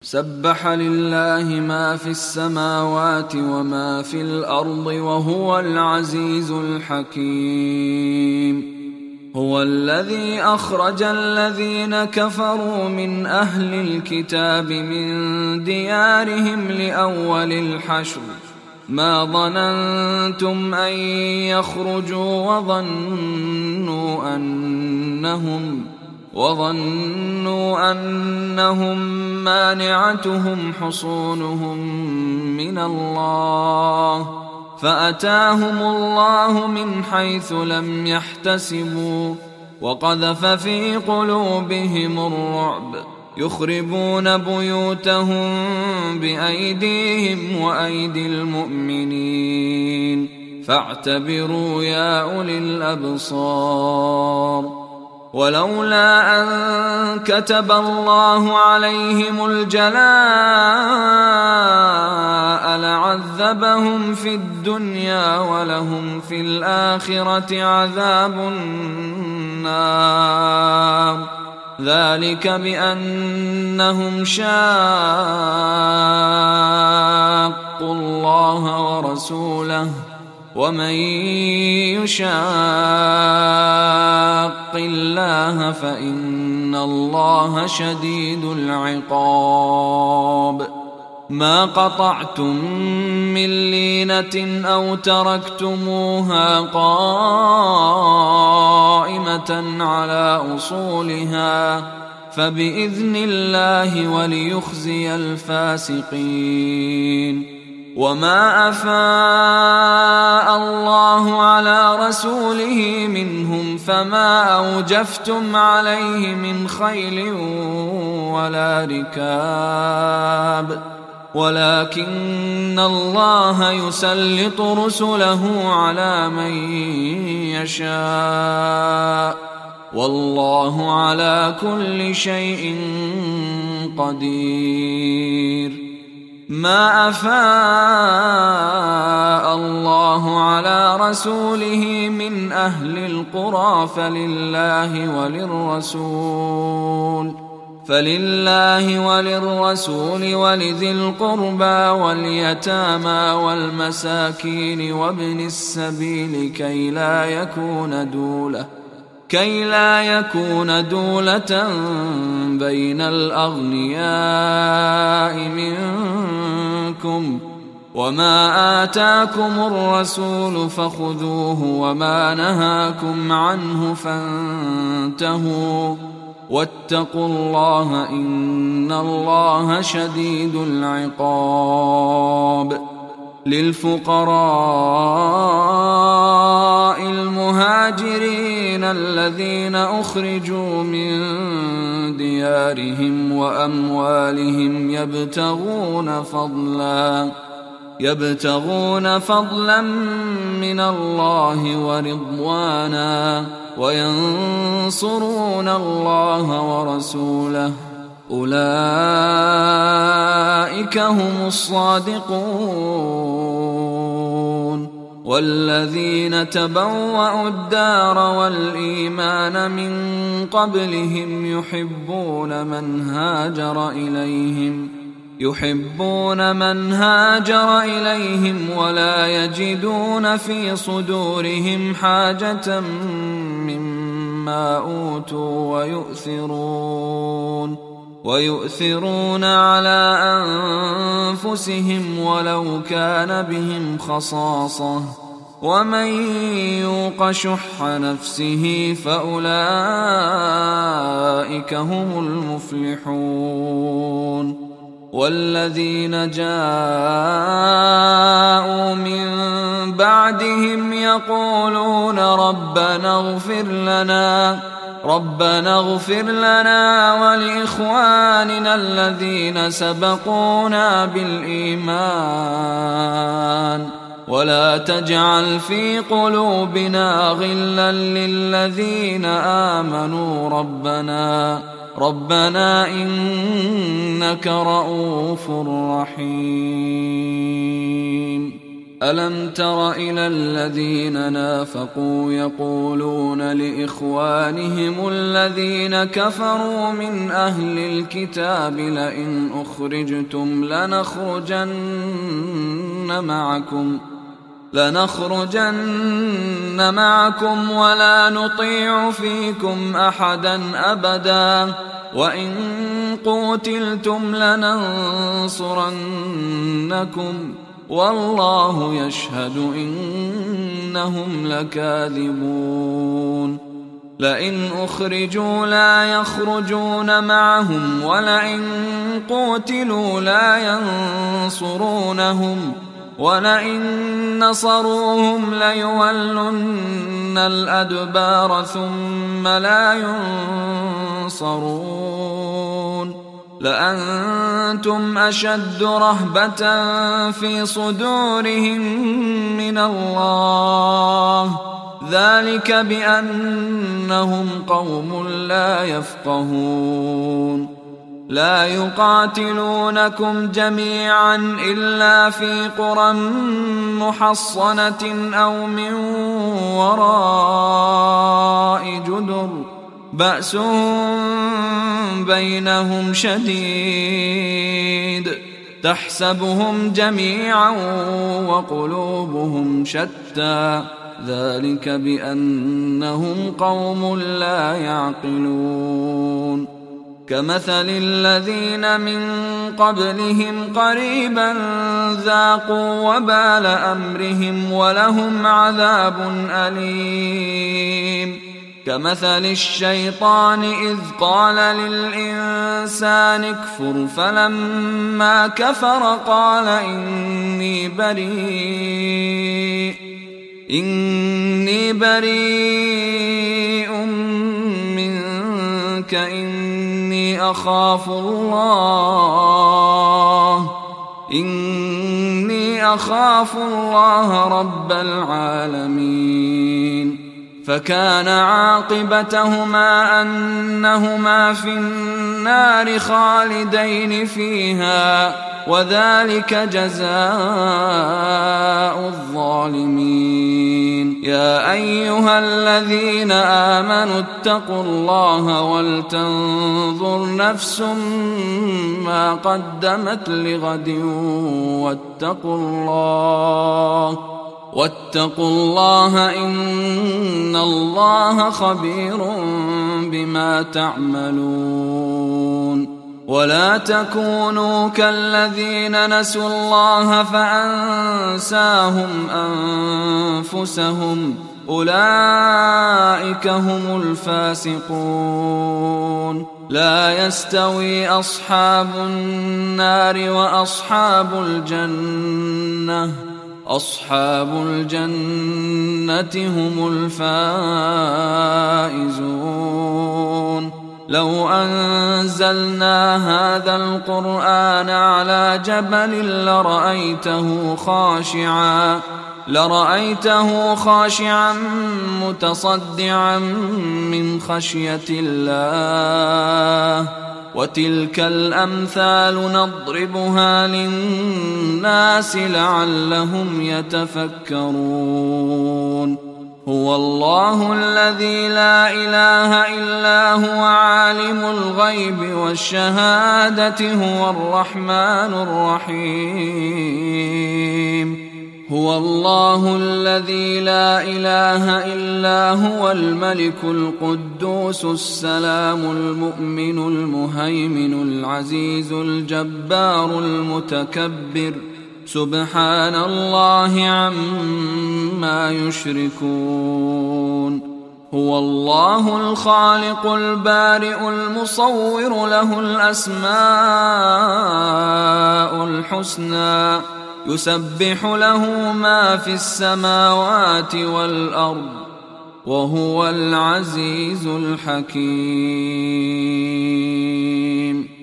سبح لله ما في السماوات وما في الأرض وهو العزيز الحكيم. هو الذي أخرج الذين كفروا من أهل الكتاب من ديارهم لأول الحشر ما ظننتم أن يخرجوا وظنوا أنهم مانعتهم حصونهم من الله فأتاهم الله من حيث لم يحتسبوا وقذف في قلوبهم الرعب يخربون بيوتهم بأيديهم وأيدي المؤمنين فاعتبروا يا أولي الأبصار. ولولا أن كتب الله عليهم الجلاء لعذبهم في الدنيا ولهم في الآخرة عذاب النار ذلك بأنهم شاقوا الله ورسوله ومن يشاق الله فإن الله شديد العقاب. ما قطعتم من لينة أو تركتموها قائمة على أصولها فبإذن الله وليخزي الفاسقين. وما أفاء الله على رسوله منهم فما أوجفتم عليه من خيل ولا ركاب ولكن الله يسلط رسله على من يشاء والله على كل شيء قدير. ما أفاء الله على رسوله من أهل القرى فلله وللرسول ولذي القربى واليتامى والمساكين وابن السبيل كي لا يكون دولة بين الأغنياء منكم وما آتاكم الرسول فخذوه وما نهاكم عنه فانتهوا واتقوا الله إن الله شديد العقاب. للفقراء المهاجرين الذين أخرجوا من ديارهم وأموالهم يبتغون فضلا من الله ورضوانا وينصرون الله ورسوله أولئك هم الصادقون. والذين تبوأوا الدار والإيمان من قبلهم يحبون من هاجر إليهم ولا يجدون في صدورهم حاجة مما أوتوا ويؤثرون على أنفسهم ولو كان بهم خصاصة ومن يوق شح نفسه فأولئك هم المفلحون. والذين جاءوا من بعدهم يقولون ربنا اغفر لنا ولإخواننا الذين سبقونا بالإيمان ولا تجعل في قلوبنا غلا للذين آمنوا ربنا إنك رؤوف رحيم. ألم تر إلى الذين نافقوا يقولون لإخوانهم الذين كفروا من أهل الكتاب لئن أخرجتم لنخرجن معكم ولا نطيع فيكم أحدا أبدا وإن قوتلتم لننصرنكم والله يشهد إنهم لكاذبون لئن أخرجوا لا يخرجون معهم ولئن قوتلوا لا ينصرونهم ولئن نصروهم ليولن الأدبار ثم لا ينصرون لأنتم أشد رهبة في صدورهم من الله ذلك بأنهم قوم لا يفقهون لا يقاتلونكم جميعا إلا في قرى محصنة أو من وراء جدر بأسهم بينهم شديد تحسبهم جميعا وقلوبهم شتى ذلك بأنهم قوم لا يعقلون كمثل الذين من قبلهم قريبا ذاقوا وبال أمرهم ولهم عذاب أليم كمثل الشيطان إذ قال للإنسان اكفر فلما كفر قال إني بريء منك إني أخاف الله رب العالمين فكان عاقبتهما أنهما في النار خالدين فيها وذلك جزاء الظالمين يا أيها الذين آمنوا اتقوا الله ولتنظر نفس ما قدمت لغد واتقوا الله إن الله خبير بما تعملون ولا تكونوا كالذين نسوا الله فأنساهم أنفسهم أولئك هم الفاسقون لا يستوي أصحاب النار وأصحاب الجنة هم الفائزون لو أنزلنا هذا القرآن على جبل لرأيته خاشعا متصدعا من خشية الله وتلك الأمثال نضربها للناس لعلهم يتفكرون هو الله الذي لا إله إلا هو عالم الغيب والشهادة هو الرحمن الرحيم هو الله الذي لا إله إلا هو الملك القدوس السلام المؤمن المهيمن العزيز الجبار المتكبر سبحان الله عما يشركون هو الله الخالق البارئ المصور له الأسماء الحسنى يسبح له ما في السماوات والأرض وهو العزيز الحكيم